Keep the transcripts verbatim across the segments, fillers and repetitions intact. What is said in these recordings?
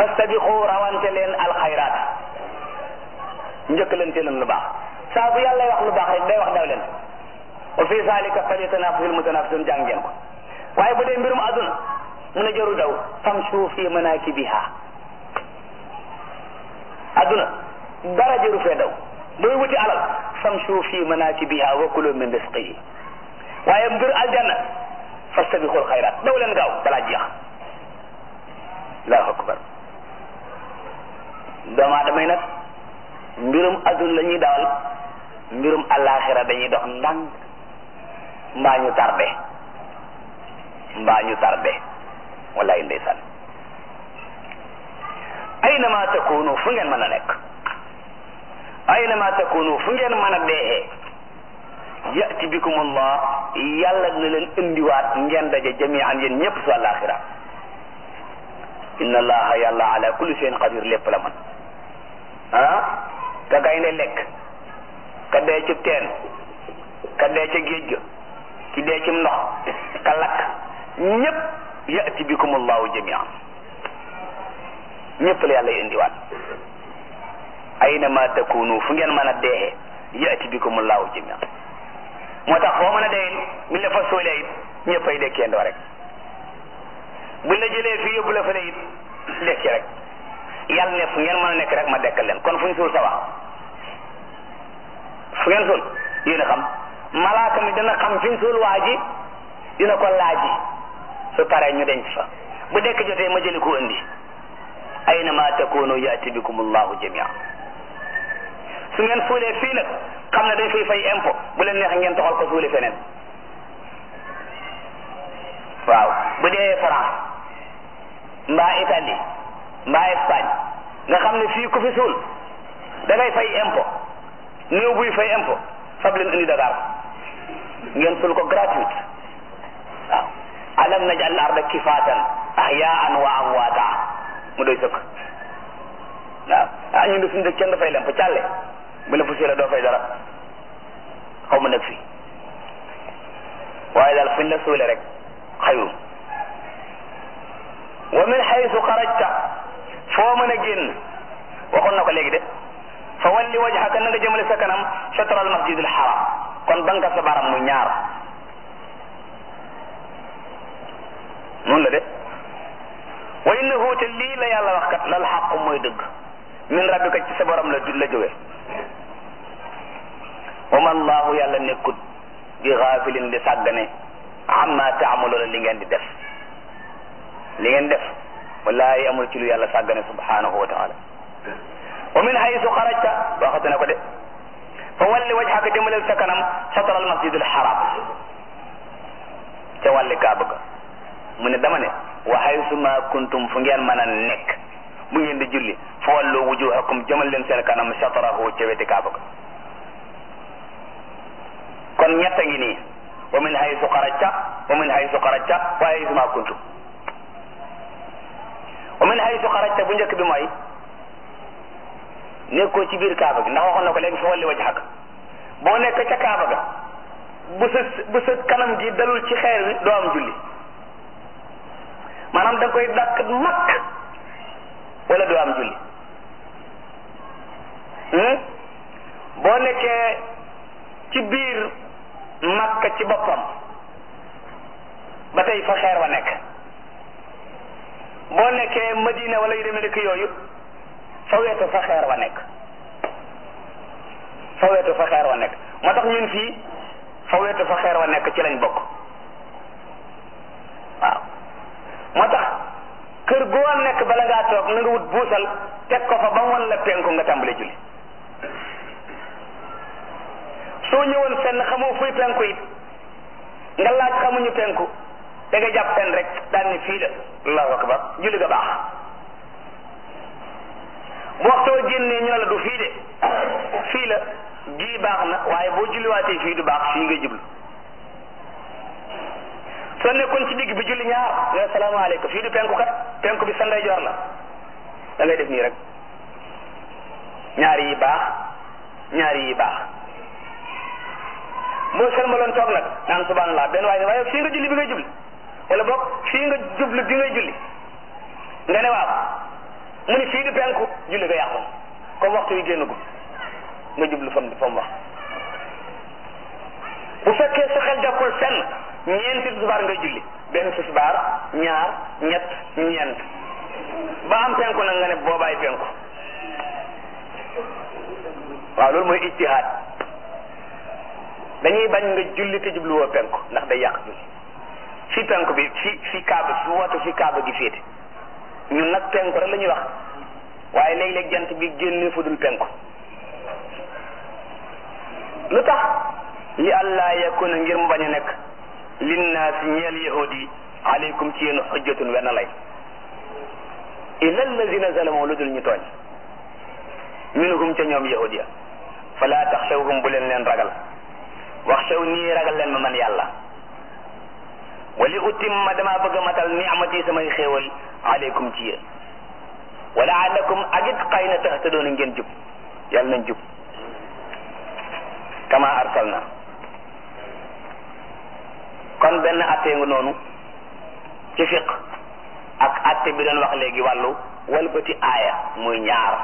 fastabiqu rawante leen alxayraat njëkkalante leen lu baax saa bu yàlla wax lu baax rek day wax daw leen wa fi zalika falyatanafasil mutanafisun jàng ngeen ko waaye bu dee mbirum àdduna mun a jëru daw famshu fi manakibiha àdduna dara jëru fee daw booy wuti alal famshu fi manakibiha wa kulu min rizqihi waaye mbir aljanna fastabiqul xayraat daw leen gaaw balaa jeex allahu akbar doomu aadama yi nag mbirum àdduna la ñuy dawal mbirum alaxira dañuy dox ndànk mbaa ñu tardé mbaa ñu tardé wallaay ndeysaan aynama takunu fu ngeen mën a nekk aynama takunu fu ngeen mën a deexee yati bikum allah yàlla dina leen indiwaat ngeen daje jamian yéen ñëpp su alaxira inna allaha yàlla ala kulli shay'in qadir lépp la man ah ka gaynde lekk ka dee ci teen ka dee ca géej ga ki dee ci ndox ka lakk ñëpp yati bikum allahu jamian ñëpp la yàlla indiwaat aynama takunu fu ngeen mën a deexee yati bikum allahu jamian moo tax foo mën a dee buñ la fa soolee it ñëpp ay dekkeendoo rek buñ la jëlee fii yóbbu la fa it dekki rek yàlla ne fu ngeen mën a nekk rek ma dekkal leen kon fu ñu suul sa wax fu ngeen suul yéen a xam malaaka mi dina xam fi ñu suul waa ji dina ko laaji su paree ñu denc fa bu dekk jotee ma jëli ko indi aynama takunu yaati bikum allahu jamia su ngeen suulee fii nag xam ne dañ fay fay impôt bu leen neex ngeen toxal ko suuli feneen waaw bu dee France mbaa Italie mbaa Espagne nga xam ne fii ku fi suul da ngay fay impôt néew buy fay impôt fab leen indi Dakar ngeen suul ko gratuite waaw alam naj'al arda kifatan ahyaan wa amwata mu doy sëkk waaw ah ñun de suñu dëkk kenn dafay lemp càlle bu la fu suulee doo fay dara xaw ma nag fii waaye daal fuñ la suule rek xayru wa min haythu xarajta foo mën a génn waxoon na ko léegi de fa walli wajhaka na nga jëmale sa kanam shatra al masjid al haram kon banka sa baram muy ñaar noonu la de wa innahu te lii la yàlla wax kat lal xaqu mooy dëgg min rabbika ci sa borom la la jóge wa ma allahu yàlla nekkut bi gaafilin di sàggane amma taamaloona li ngeen di def li ngeen def wallahi amul ci lu yàlla sàggane subhanahu wa taala wa min haythu xarajta waxatu na ko de fa walli wajhaka jëmaleel sa kanam shatra al masjid al haram ca wàlli kaaba ga mu ne dama ne wa haythu ma kuntum fu ngeen mën a nekk bu ngeen di julli fa wallu wujuhakum jëmal leen seen kanam shatrahu ca weti kaaba ga kon ñett a ngi nii wa min haythu xarajta wa min haythu xarajta wa haythu ma kuntum wa min haythu xarajta bu njëkk bi mooy nekkoo ci biir kaaba gi ndax waxoon na ko léegi fa walli wajhaka boo nekk ca kaaba ga bu sa bu sa kanam gi dalul ci xeer wi doo am julli maanaam da nga koy dàq makk wala doo am julli boo nekkee ci biir makka ci boppam ba tey fa xeer wa nekk boo nekkee madina wala yu demee nekk yooyu fa weetu fa xeer wa nekk fa weetu fa xeer wa nekk moo tax ñun fii fa weetu fa xeer wa nekk ci lañ bokk waaw moo tax kër goo nekk bala ngaa toog na nga wut buusal teg ko fa ba mu wan la penku nga tàmbale julli soo ñëwoon fenn xamoo fuy penku it nga laaj xamuñu penku da nga jàpp fenn rek daan ni fii la allahu akbar julli ga baax bu waxtoo génnee ñu ne la du fii de fii la gii baax na waaye boo julliwaatee fii du baax fii nga jublu soo nekkoon ci digg bi julli ñaar nga salaamaaleykum fii du penku kat penku bi sa ndeyjoor la da ngay def nii rek ñaari yi baax ñaari yi baax boo sëlmaloon toog nag naan subhanallah benn waaye waaye fii nga julli bi ngay jubli wala boog fii nga jublu bi ngay julli nga ne waaw mu ni fii du penku julli ga yàqu comme waxtu yi génn gu nga jublu fam fa mu wax bu fekkee sa xel jàppul fenn ñeenti tisbaar ngay julli benn tisbaar ñaar ñett ñeent ba am penku nag nga ne boobaay penku waaw loolu mooy ijtihaad dañuy bañ nga julli te jubluwoo penku ndax day yàq julli fi penku bi fi fi kaaba fi woote fi kaaba gi féete ñun nag penku rek la ñuy wax waaye léeg-léeg jant bi génne fu dul penku lu tax li allah yakuna ngir mu bañ a nekk linnaasi ñeel yahudi aleykum ci yéen xujjatun wenn lay illa allazina zalamu lu dul ñu tooñ minhum ca ñoom yahudiya fala taxshawhum bu leen leen ragal waxshaw nii ragal leen ma man yàlla wali utimma dama bëgg a matal ni'mati samay xéewal aleykum ci yéen wala alakum agit xëy na tahtadoona ngeen jub yàlla nañ jub kama arsalna kon benn attee nga noonu ci fiq ak atte bi doon wax léegi wàllu walbati aaya muy ñaar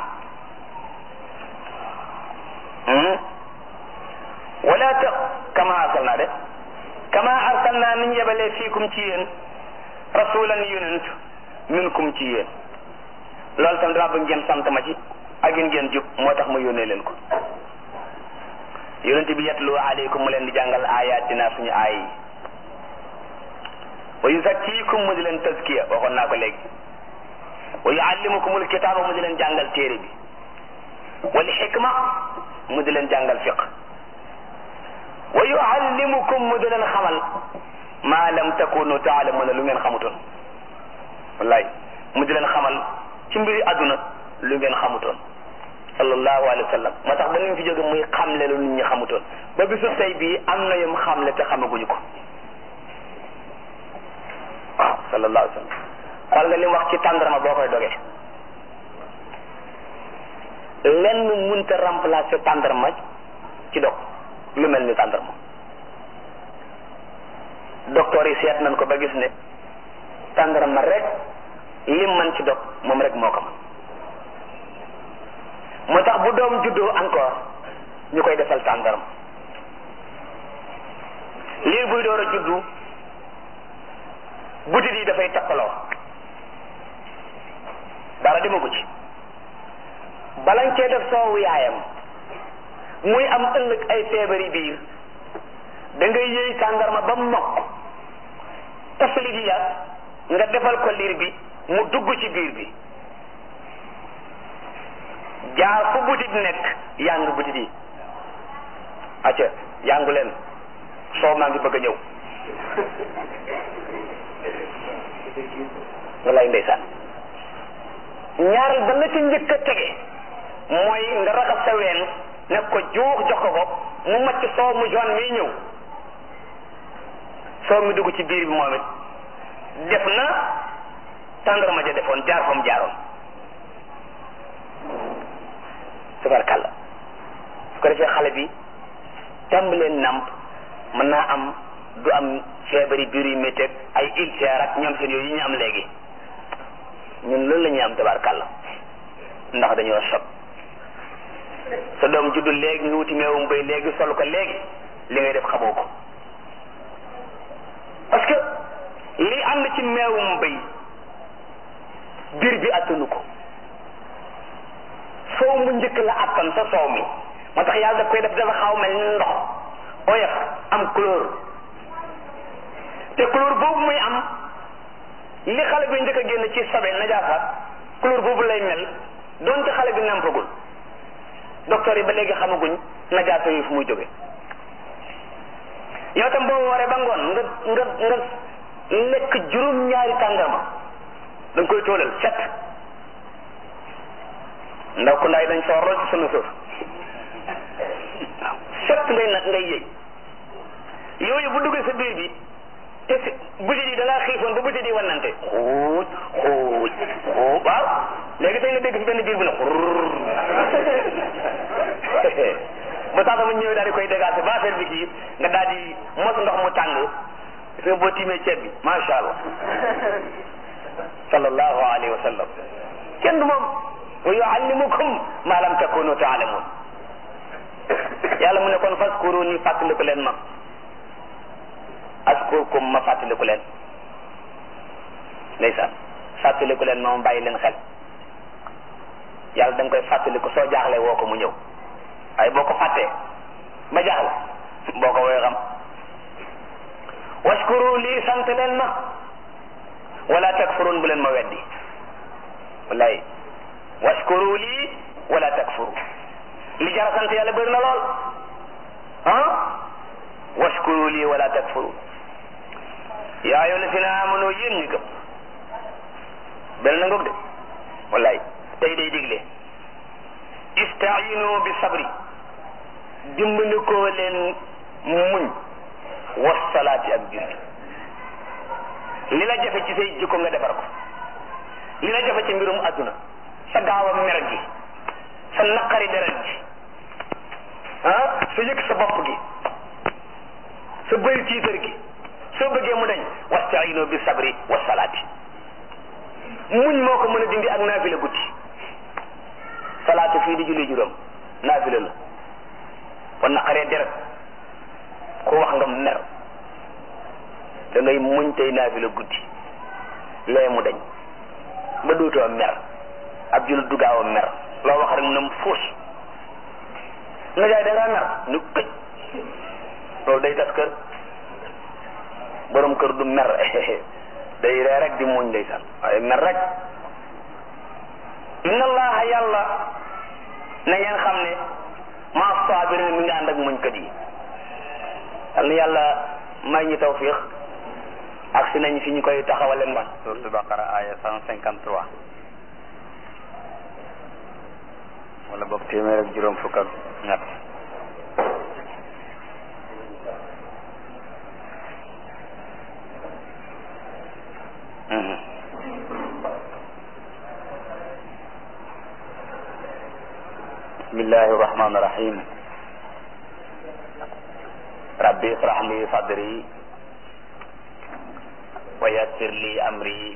wala ta kama arsalna de kama arsalna niñ yebalee fiikum ci yéen rasulan yonent minkum ci yéen loolu tam dama bëgg ngeen sant ma ci ak ngeen ngeen jub moo tax ma yónnee leen ko yonent bi yatlu aleykum mu leen di jàngal ayatina suñu aay yi wa yuzakkikum mu di leen tazkiya waxoon naa ko léegi wa yuallimukumul kitaaba mu di leen jàngal téere bi wal xikma mu di leen jàngal fiq wa yuallimukum mu di leen xamal ma lam takunu taalamuna lu ngeen xamutoon wallaay mu di leen xamal ci mbiri àdduna lu ngeen xamutoon sallallahu alayhi wa sallam moo tax ba ñu fi jóge muy xamle lu nit ñi xamutoon ba bisu tey bii am na yum xamle te xamaguñu ko waaw sallallahu alayhi wa sallam xool nga li mu wax ci tàndarma boo koy dogee lenn munta remplacer tàndarma ci dog lu mel ni tàndarma docteur yi seet nañ ko ba gis ne tàndarma rek lim man ci dog moom rek moo ko man moo tax bu doom juddoo encore ñu koy defal tàndarma liir buy door a juddu butit yi dafay takkaloo dara demagu ci balañ cee def soowu yaayam muy am ëllëg ay feebari biir da ngay yëy tàndarma ba mokk tafali di yàgg nga defal ko liir bi mu dugg ci biir bi jaar fu butit nekk yàng butit yi acca yàngu leen soo maa ngi bëgg a ñëw wallaay ndeysaan ñaareel ba la ci njëkk a tege mooy nga raxas sa ween ne ko juux jox ko ko mu macc soow mu jaune miy ñëw soow mi dugg ci biir bi moom it def na tàndarma ja defoon jaar fa mu jaaroon tabarkàlla su ko defee xale bi tàmbaleen namp mën naa am du am feebari biir yu métti ak ay ulcère ak ñoom seen yooyu yi ñu am léegi ñun loolu la ñuy am tabarkàlla ndax dañoo sob sa doom juddu léegi nga wuti meewum bay léegi sol ko léegi li ngay def xamoo ko parce que li ànd ci meewum bay biir bi attanu ko soow mu njëkk la attan sa soow mi moo tax yàlla daf koy def dafa xaw mel ni ndox oyof am couleur te couleur boobu muy am li xale bi njëkk a génn ci sobe najaasa couleur boobu lay mel doonte xale bi nampagul docteur yi ba léegi xamaguñ najaasa yi fu muy jóge yow tam boo waree ba ngoon nga nga nga lekk juróom-ñaari tàndarma da nga koy toolal set ndaw ku ndaay dañ soo rol ci sunu suuf waaw set ngay nag ngay yëy yooyu bu duggee sa biir bi te si butit yi da ngaa xiifoon ba butit yi wannante xuuj xuuj xuuj waaw léegi tey nga dégg fi benn biir bu ne xurr ba tax mu ñëwee daal di koy dégager ba affaire bi kii nga daal di mos ndox mu tàng gis nga boo tiimee ceeb bi macha allah sallallahu alayhi wa sallam kenn du moom wa yuallimukum ma lam takunu taalamun yàlla mu ne kon faskuruni fàttaliku leen ma askurkum ma fàttaliku leen ndeysaan fàttaliku leen ma ma bàyyi leen xel yàlla da nga koy fàttaliku soo jaaxlee woo ko mu ñëw waaye boo ko fàttee ba jaaxle boo ko woy xam washkuru lii sant leen ma wala takfurun bu leen ma weddi wallaay washkuru lii wala takfuru li jara sant yàlla bëri na lool ah washkuru lii wala takfuru yaa ayyuha llazina amanu yéen ñi gëm benn na ngoog de wallaay tey day digle istainu bi sabri dimbandikoo leen muñ wasalaati ak julli li la jafe ci say jikko nga defar ko li la jafe ci mbirum adduna sa gaaw a mer gi sa naqari deret gi ah sa yëg sa bopp gi sa bëri tiitar gi soo bëggee mu dañ wastainu bi sabri wasalaati muñ moo ko mën a dindi ak naafila guddi salaatu fii di julli juróom naafila la kon naqaree deret ku wax nga mer da ngay muñ tey naafila guddi lee mu dañ ba dootoo mer ab jul du gaaw a mer loo wax rek nam fuus nga jaay da ngaa mer nu këj loolu day tas kër borom kër du mer day ree rek di muñ ndeysaan waaye mer rek inna allaha yàlla na ngeen xam ne maa sabirin mi nga ànd ak muñkat yi yal na yàlla may ñu tawfiq ak si nañ fi ñu koy taxawaleen man suratul baqara aya cent cinquante trois wala boog téeméer ak juróom fukk ak ñett bismillahi rahmani rahim rabbi israh li sadri wa yassir li amri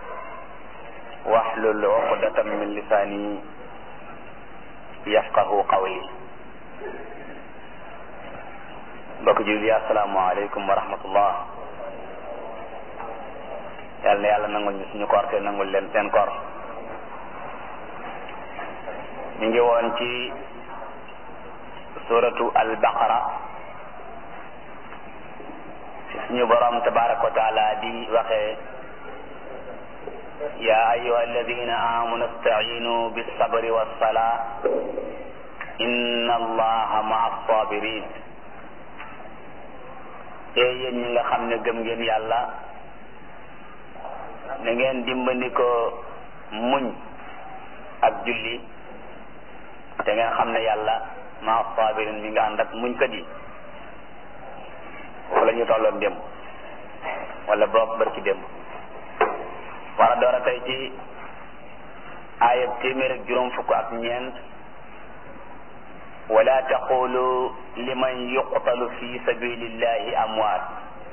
wahlul uqdatan min lisani yafqahu qawli mbokk julli assalaamu aleykum wa rahmatullah yàlla na yàlla nangul ñu suñu koor te nangul leen seen koor ñu ngi woon ci suratu al-baqara ci suñu borom tabaraka wa taala di waxee ya ayyuha alladina amanu istainu bis-sabri was-salah inna allaha ma'a as-sabirin e yéen ñi nga xam ne gëm ngeen yàlla na ngeen dimbandikoo muñ ak julli te ngeen xam ne yàlla maa sabirin mi nga ànd ak muñ kat yi wala ñu tolloon démb wala boog bër ci démb war a door a tey ci aayab téeméer ak juróom fukk ak ñeent wala taqulu liman yuqtalu fi sabilillahi amwaat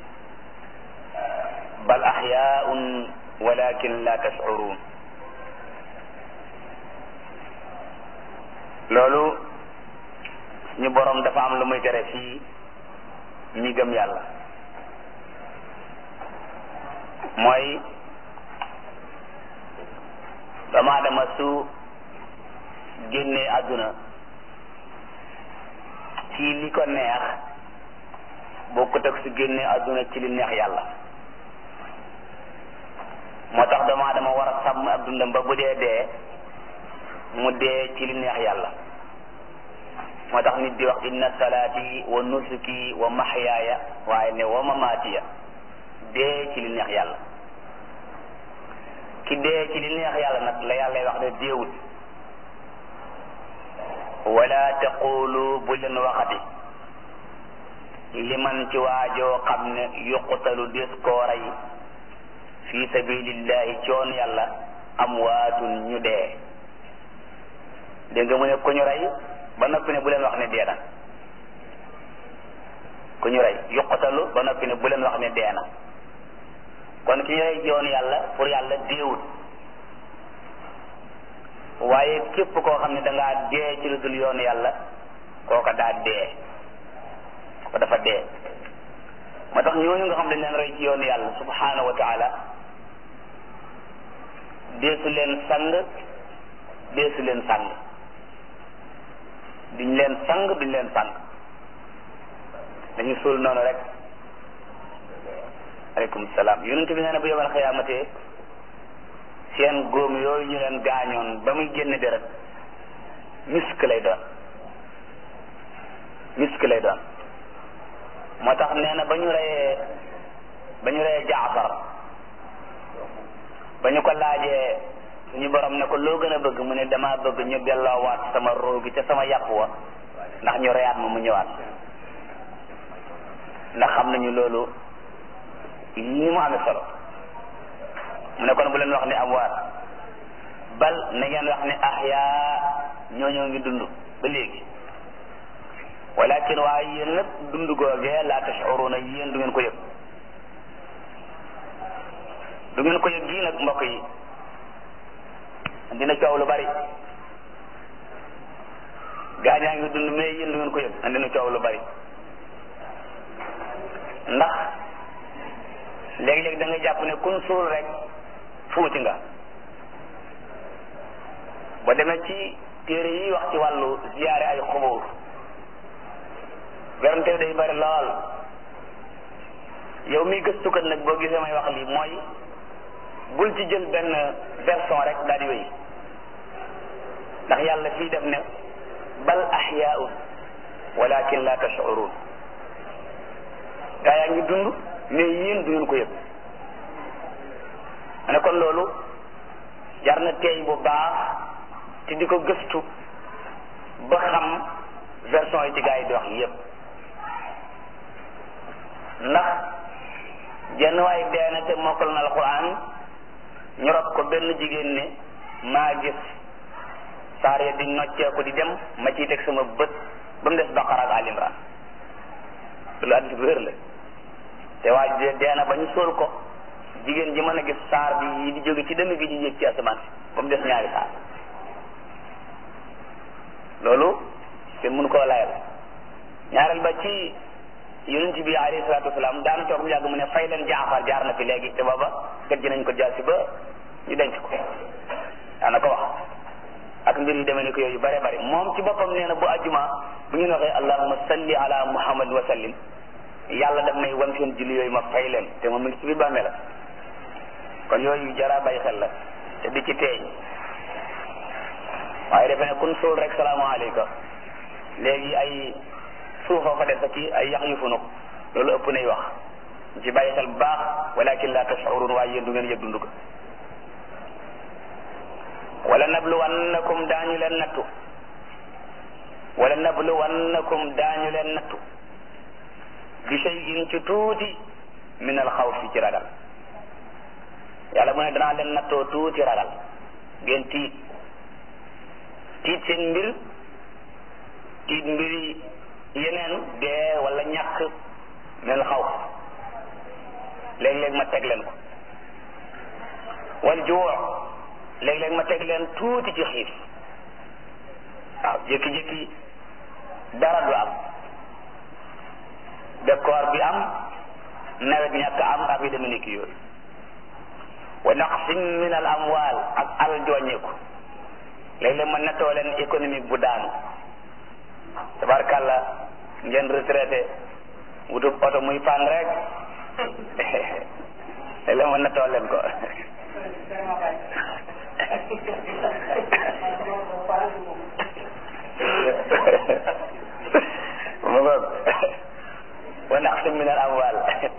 bal ahyaun walakin la tash'urun loolu ñu borom dafa am lu muy tere fii ñi gëm yàlla mooy doomu aadama su génnee àdduna ci li ko neex bokkut ak su génnee àdduna ci li neex yàlla moo tax doomu aadama war a sàmm ak dundam ba bu dee dee mu dee ci li neex yàlla moo tax nit di wax inna salaati wa nusuki wa mahyaaya waaye ne wa mamaatiya dee ci li neex yàlla ki dee ci li neex yàlla nag la yàlla wax ne deewut wala taqulu bu leen waxati liman ci waajoo xam ne yuqtalu des koo rey fi sabilillahi coon yàlla amwaatun ñu dee dégg nga mu ne ku ñu rey ba noppi ne bu leen wax ne dee na ku ñu rey yuqtalu ba noppi ne bu leen wax ne dee na kon ki ñu rey coon yàlla pour yàlla deewut waaye képp koo xam ne da ngaa dee ci lu dul yoonu yàlla kooka daa dee ko dafa dee. moo tax ñooñu nga xam dañ leen rey ci yoonu yàlla subhanahu wa taala deesu leen sang deesu leen sang duñ leen sang duñ leen sang dañu suul noonu rek. aleykum salaam yonent bi nee na bu yawmal xiyaamate seen góom yooyu ñu leen gaañoon ba muy génne deret misk lay doon misk lay doon. moo tax nee na ba ñu reyee ba ñu reyee Jaafar ba ñu ko laajee suñu borom ne ko loo gën a bëgg mu ne damaa bëgg ñu delloowaat sama roo gi te sama yàpp wa ndax ñu reyaat ma mu ñëwaat ndax xam nañu loolu ni mu amee solo. mu ne kon bu leen wax ne amwaat bal na ngeen wax ne ahyaa ñooñoo ngi dund ba léegi walakin waaye yéen nag dund googee la tashuruna yéen du ngeen ko yëg du ngeen ko yëg gii nag mbokk yi dina coow lu bari. gaañaa ngi dund mais yéen du ngeen ko yëg dina coow lu bari ndax léegi-léegi da nga jàpp ne kun suul rek fuuti nga. ba demee ci téere yi wax ci wàllu ziyaare ay xubur werante day bari lool. yow mi gëstukat nag boo gisee may wax lii mooy bul ci jël benn version rek daal di wéy ndax yàlla fii def ne bal ahyaun walakin la tashurun gaa yaa ngi dund mais yéen du ngeen ko yëg. ma ne kon loolu jar na teey bu baax te di ko gëstu ba xam version yi ci gaa yi di wax yépp. ndax jenn waay dee na te mokkal na alquran ñu rob ko benn jigéen ne maa gis saar ya di nocceeku di dem ma ciy teg sama bët ba mu des Baqara ak Ali Imran loolu addis bu wér la. te waa dee na ba ñu sóol ko jigéen ji mën a gis saar bi yi di jóge ci dënn bi di yéeg ci asamaan si ba mu des ñaari saar loolu kenn mënu koo layal. ñaareel ba ci yonent bi alayhi salaatu wasalaam daana toog mu yàgg mu ne fay leen Jaafar jaar na fi léegi te booba gëj nañ ko jaasi ba ñu denc ko daana ko wax ak mbir yi demee ni ko yooyu bare bare. moom ci boppam nee na bu ajjuma bu ngeen waxee allahumma salli ala muhammad wa sallim yàlla daf may wan seen julli yooyu ma fay leen te moom mi ngi ci biir bàmmee la. kon yooyu jara bàyyi xel la te di ci teey waaye defe ne kun suul rek salaamaaleykum léegi ay suufoo fa def ci ay yax yu funuk loolu ëpp nay wax ci bàyyi xel bu baax walakin la tashurun waaye yéen du ngeen yëg dund ko. wala nabluwannakum daañu leen nattu wala nabluwannakum daañu leen nattu bi shay'in ci tuuti min al xawfi ci ragal. yàlla mu ne danaa leen nattoo tuuti ragal ngeen tiit tiit seen mbir tiit mbiri yeneen dee wala ñàkk min al xawf léeg-léeg ma teg leen ko. wal juu' léeg-léeg ma teg leen tuuti ci xiif waaw jékki-jékki dara du am décor bi am nawet ñàkk am ak yu demee ni ki yooyu. wa naqsin min al amwal ak alal jooñeeku léeg-léeg ma nettoo leen économique bu daanu tabarkàlla ngeen retraité wutub oto muy pan rek léeg-léeg ma nettoo leen ko mu ngoog wa naqsin min al amwal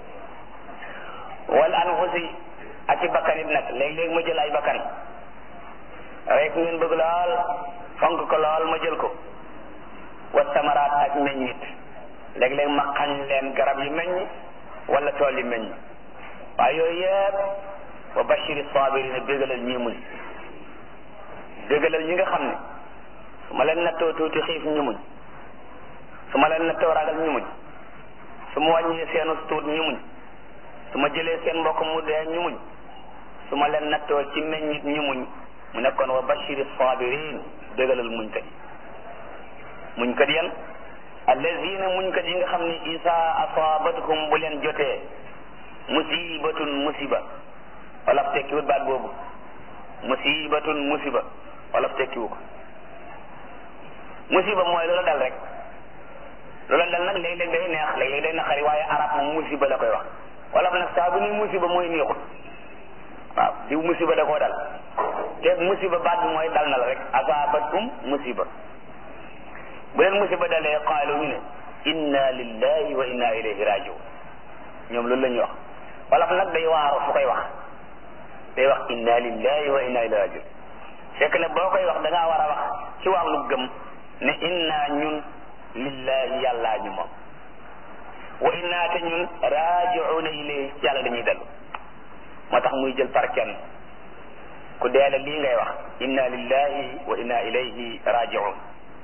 wal anfusi ak ci bakkan it nag léeg-léeg ma jël ay bakkan rek ngeen bëgg lool fonk ko lool ma jël ko. wa samaraat ak meññit léeg-léeg ma xañ leen garab yi meññ wala tool yi meññ waaye yooyu yëpp wa bashiri sabirina bégalal ñi muñ bégalal ñi nga xam ne su ma leen nattoo tuuti xiif ñu muñ su ma leen nattoo ragal ñu muñ su ma wàññee seenu tuut ñu muñ su ma jëlee seen mbokk mu dee ñu muñ su ma leen nattoo ci meññit ñu muñ mu nekkoon wa bashiri sabirin dégalal muñkat yi muñkat yan allazina muñkat yi nga xam ne isa asabatuhum bu leen jotee musibatun musiba wala tekkiwut baat boobu musibatun musiba wala tekkiwu ko musiba mooy loola dal rek loola dal nag léeg-léeg day neex léeg-léeg day naqari waaye arab moom musiba la koy wax wala nag saa bu ni musiba mooy neexut waaw di musiba da koo dal te musiba baat bi mooy dal na la rek asabatum musiba bu leen musiba dalee qaalu ñu ne inna lillahi wa inna ilayhi rajiun ñoom loolu la ñuy wax wala nag day waaru fu koy wax day wax inna lillahi wa inna ilayhi rajiun fekk ne boo koy wax da ngaa war a wax ci wàllu gëm ne inna ñun lillahi yàllaa ñu moom wa inna te ñun rajiuna ilayhi ci yàlla dañuy dellu moo tax muy jël par kenn ku deele lii ngay wax inna lillahi wa inna ilayhi rajiun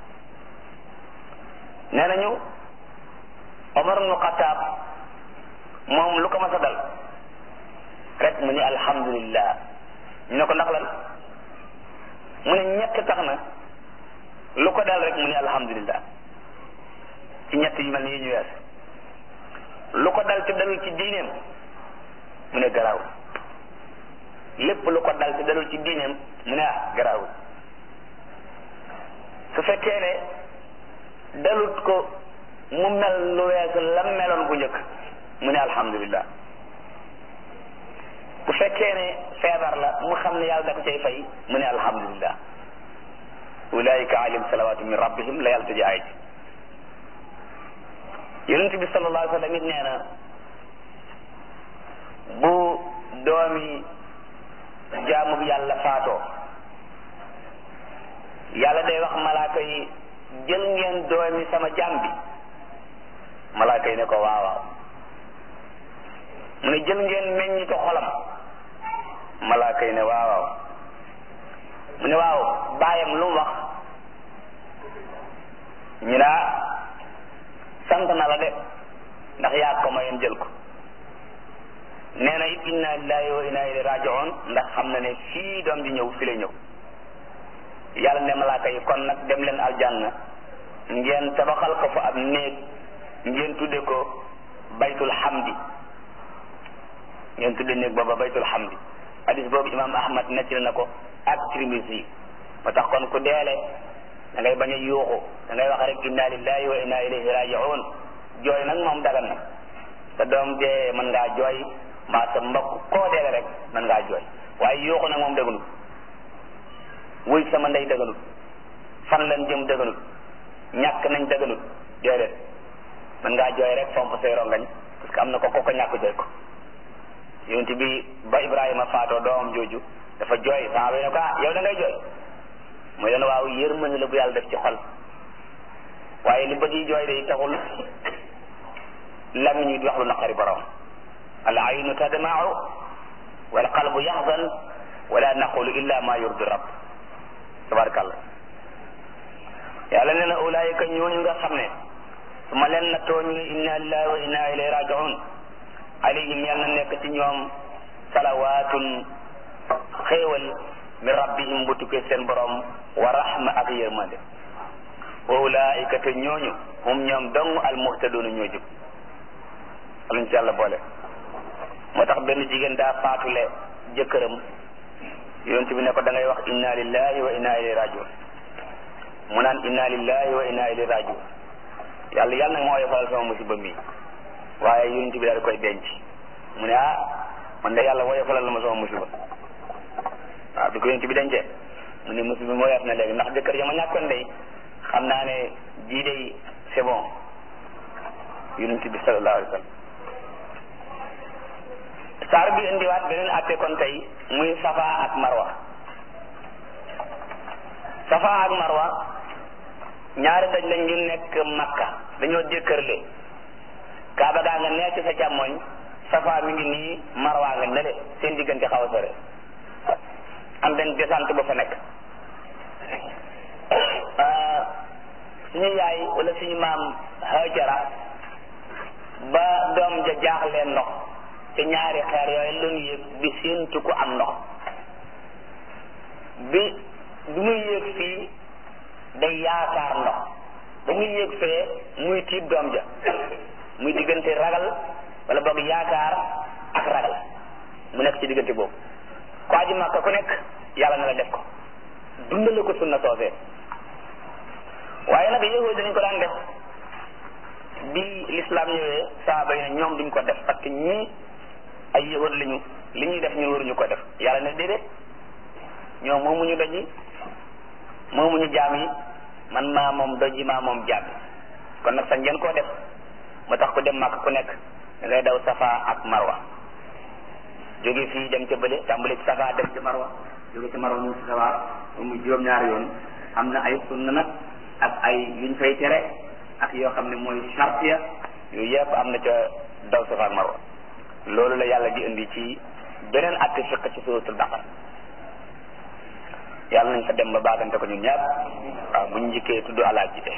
nee nañu Omar ibn Khattab moom lu ko mas a dal rek mu ne alhamdulillah ñu ne ko ndax lan mu ne ñett tax na lu ko dal rek mu ne alhamdulillah ci ñett yu mel ni ñu wees lu ko dal ci dalul ci diineem mu ne garaaw lépp lu ko dal ci dalul ci diineem mu ne ah garaaw su fekkee ne dalut ko mu mel lu weesu lam meloon bu njëkk mu ne alhamdulillah bu fekkee ne feebar la mu xam ne yàlla da ko cay fay mu ne alhamdulillah ulaika alayhim salawatu min rabbihim la yàlla tëje ay ci yonent bi sallallahu alayhi wa sallam it nee na bu doomi jaamu bi yàlla faatoo yàlla day wax malaaka yi jël ngeen doomi sama jaam bi malaaka yi ne ko waaw waaw mu ne jël ngeen meññi ko xolam malaaka yi ne waaw waaw mu ne waaw baayam lu mu wax ñu naa sant na la de ndax yaa ko mayoon jël ko nee na it inna lillahi wa inna ilayhi raji'un ndax xam na ne fii doom di ñëw fi la ñëw yàlla ne malaaka yi kon nag dem leen aljanna ngeen tabaxal ko fa ab néeg ngeen tudde ko baytul hamdi ngeen tudde néeg booba baytul hamdi hadis boobu imam ahmad nettali na ko ak Tirmisi ba tax kon ku deele da ngay bañ a yuuxu da ngay wax rek inna lillahi wa inna ilayhi raji'un jooy nag moom dagan na sa doom dee mën ngaa jooy mbaa sa mbokk koo deele rek mën ngaa jooy waaye yuuxu nag moom dëgganut wuy sama ndey dëgganut fan lan jëm dëgganut ñàkk nañ dëgganut déedéet mën ngaa jooy rek fomp say rongañ parce que am na ko ko ko ñàkk jooy ko yonent bi ba Ibrahima faatoo doomam jooju dafa jooy saa bi ne ko ah yow da ngay jooy mooy leen waaw yërmande la bu yàlla def ci xol waaye li bët yi jooy day taxul lamiñ yi di wax lu naqari borom al aynu tadma'u wal qalbu yahzan wala naqulu illa ma yurdi rabb tabarakallah yàlla nee na ulaayika ñooñu nga xam ne su ma leen nattoo ñu ne inna lillahi wa inna ilayhi raji'un alayhim yal na nekk ci ñoom salawaatun xéewal min rabbihim bu tukkee seen borom wa rahma ak yërmande wa ulaayika te ñooñu hum ñoom dong al muhtaduna ñoo jub aluñ ci yàlla boole moo tax benn jigéen daa faatule jëkkëram yonent bi ne ko da ngay wax inna lillahi wa inna ilayhi raji'un mu naan inna lillahi wa inna ilayhi raji'un yàlla yàlla nag moo woyofalal sama musiba mi waaye yonent bi daal di koy denc mu ne ah man de yàlla woyofalal na ma sama musiba waaw bi ko yonent bi dencee mu ne musiba moo woyof na léegi ndax jëkkër ya ma ñàkkoon day xam naa ne jii day c'est bon yonent bi sallallahu alayhi wa sallam saar bi indiwaat beneen atte kon tey muy safa ak marwa safa ak marwa ñaari daj lañ ñu nekk makka dañoo jëkkërle kaaba gaa nga nekk sa càmmoñ safa mi ngi nii marwa nga nele seen diggante xaw a sore am benn descente ba fa nekk suñu yaay wala suñu maam Hajara ba doom ja jaaxlee ndox te ñaari xeer yooyu lañu yëg bi séentu ko am ndox bi bi muy yéeg fii day yaakaar ndox ba muy yéeg fee muy tiit doom ja muy diggante ragal wala boog yaakaar ak ragal mu nekk ci diggante boobu ko aji Makka ku nekk yàlla na la def ko dundale ko sunna soosee waaye nag yahud dañ ko daan def bi l'islam ñëwee saaba yi ne ñoom duñ ko def parce que ñii ay yahud lañu li ñuy def ñun waruñu ko def yàlla ne déedéet ñoom moomuñu doj yi moomuñu jaam yi man maa moom doj yi maa moom jaam yi kon nag sañ ngeen koo def moo tax ku dem Makka ku nekk da ngay daw Safa ak Marwa jóge fii dem ca bële tàmbali ci Safa dem ca Marwa jóge ca Marwa ñu ci Safa mu juróom-ñaari yoon am na ay sunna nag ak ay yuñ fay tere ak yoo xam ne mooy charte ya yooyu yëpp am na ca daw Safa ak Marwa loolu la yàlla di indi ci beneen atte fiq ci suratul Baqara yàlla nañ fa dem ba baagante ko ñun ñaar waaw buñ njëkkee tudd alaaj ji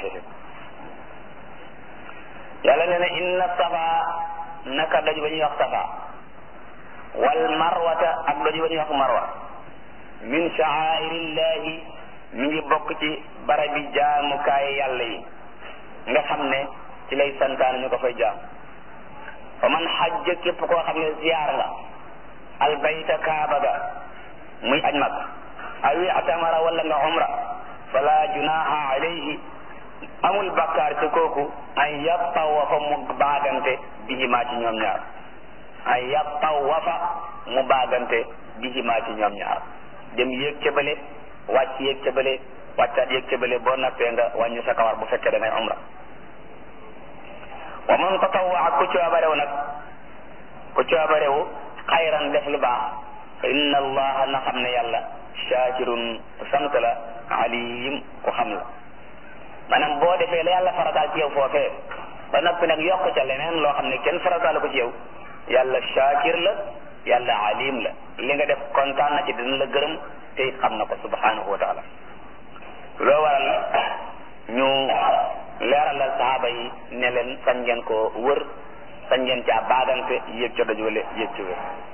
yàlla nee na inna safa naka doj ba ñuy wax safa wal marwata ak doj ba ñuy wax marwa min sha'airillahi mi ngi bokk ci barabi jaamukaay yàlla yi nga xam ne ci lay santaane ñu ko fay jaam fa man xajja képp koo xam ne ziyaar nga albayta kaaba ga muy aj mag aw i'tamara wala nga umra fala junaha alayhi amul bakkaar ci kooku an yattawafa mu baagante bihimaa ci ñoom ñaar an yattawafa mu baagante bihimaa ci ñoom ñaar dem yéeg ca bële wàcc yéeg ca bële wàccaat yéeg ca bële boo nappee nga wàññi sa kawar bu fekkee da ngay umra wa man tatawwa ku coobarew nag ku coobarewu xayran def lu baax fa inna allaha na xam ne yàlla shakirun sant la alim ku xam la maanaam boo defee la yàlla farataal ci yow foofee ba noppi nag yokk ca leneen loo xam ne kenn farataal ko ci yow yàlla shakir la yàlla alim la li nga def kontaan na ci dina la gërëm te it xam na ko subhanahu wa taala loo waral ñu leeralal sahaaba yi ne leen sañ ngeen ko wër sañ ngeen caa baagante yéeg ca doj wala yéeg ca wér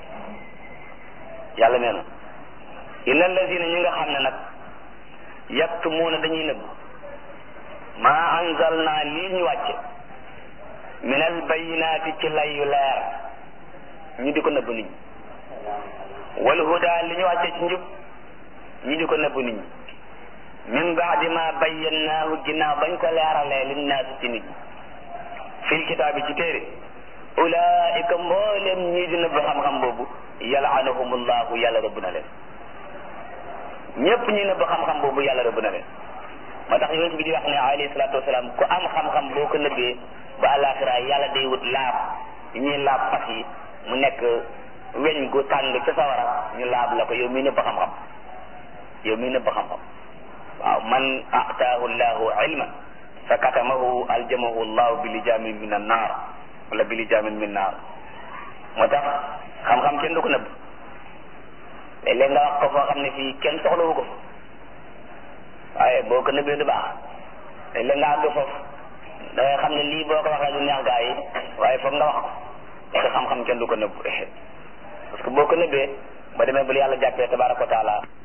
yàlla nee na inna allazina ñi nga xam ne nag yaktumuuna dañuy nëbb maa anzalna lii ñu wàcce min al bayinaati ci lay yu leer ñu di ko nëbb nit ñi wal huda li ñu wàcce ci njub ñu di ko nëbb nit ñi min baadi ma bayyannaahu ginnaaw bañ ko leeralee linnaasi ci nit ñi fil kitaabi ci téere ulaika mboolem ñii di nëbb xam-xam boobu yal'anuhumullahu yàlla rëbb na leen ñépp ñi nëbb xam-xam boobu yàlla rëbb na leen moo tax yonent bi di wax ne alayhi salaatu wasalaam ku am xam-xam boo ko nëbbee ba àllaaxira yàlla day wut laab ñuy laab fas yi mu nekk weñ gu tàng ca sawara ñu laab la ko yow mi nëbb xam-xam yow mi nëbb xam-xam waaw man ataahu llahu ilman fa katamahu aljamahu llahu bi lijamin min an naar wala bi lijamin min naar moo tax xam-xam kenn du ko nëbb léeg-léeg nga wax ko foo xam ne fii kenn soxlawu ko waaye boo ko nëbbee du baax léeg-léeg nga àgg foofu da ngay xam ne lii boo ko waxee du neex gaa yi waaye foog nga wax ko parce que xam-xam kenn du ko nëbb parce que boo ko nëbbee ba demee bul yàlla jàppee tabaraka wa taala